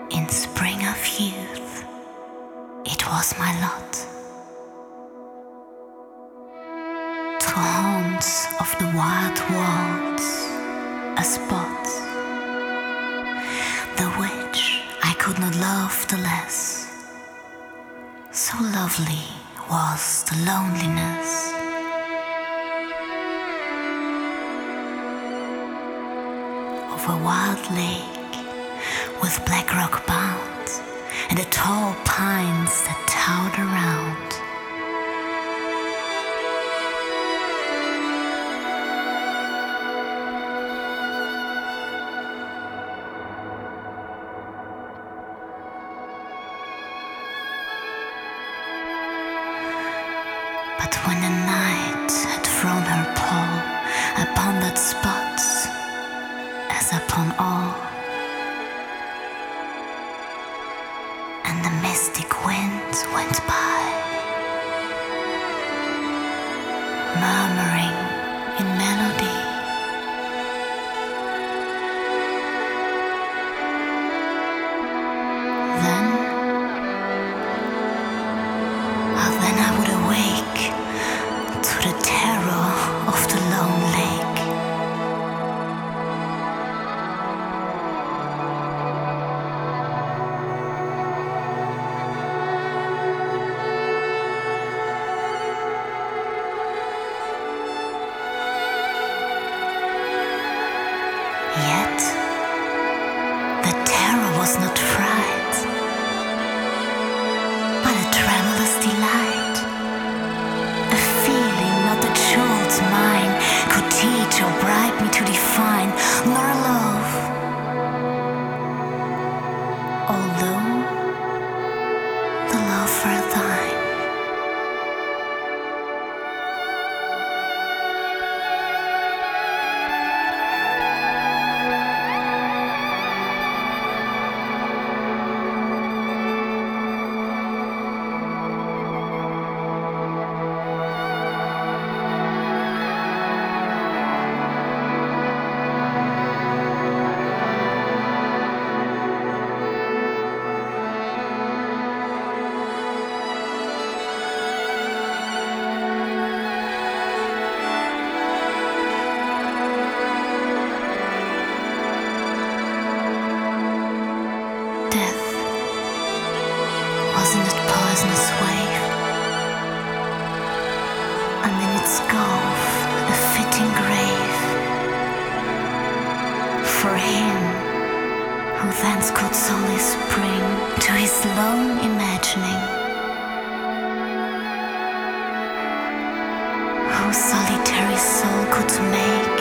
In spring of youth, it was my lot to haunts of the wild worlds, a spot the which I could not love the less. So lovely was the loneliness. Of a wild lake with black rock bound and the tall pines that towered around. But when the night had thrown her pall upon that spot, as upon all, and the mystic wind went by, murmuring in melody, then I would awake to the terror of the lone lake. Yet the terror was not fright, but a tremulous delight, a feeling not the child's mind could teach or bribe me to define, nor love, although the love were thine. Death was in that poisonous wave, and in its gulf a fitting grave for him who thence could solace bring to his lone imagining, whose solitary soul could make